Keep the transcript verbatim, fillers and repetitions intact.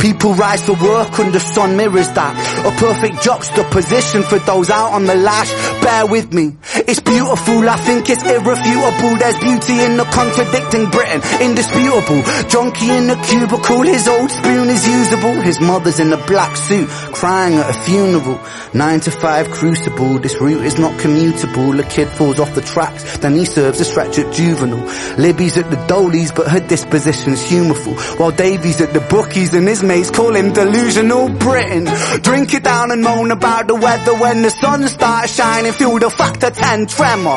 People rise to work and the sun mirrors that. A perfect juxtaposition for those out on the lash. Bear with me, it's beautiful, I think it's irrefutable. There's beauty in the contradicting Britain, indisputable. Junkie in the cubicle, his old spoon is usable. His mother's in a black suit, crying at a funeral. Nine to five crucible, this route is not commutable. A kid falls off the tracks, then he serves a stretch at juvenile. Libby's at the Dolies, but her disposition's humorful. While Davy's at the bookies and his mates call him delusional Britain. Drink it down and moan about the weather when the sun starts shining. Feel the factor ten tremor.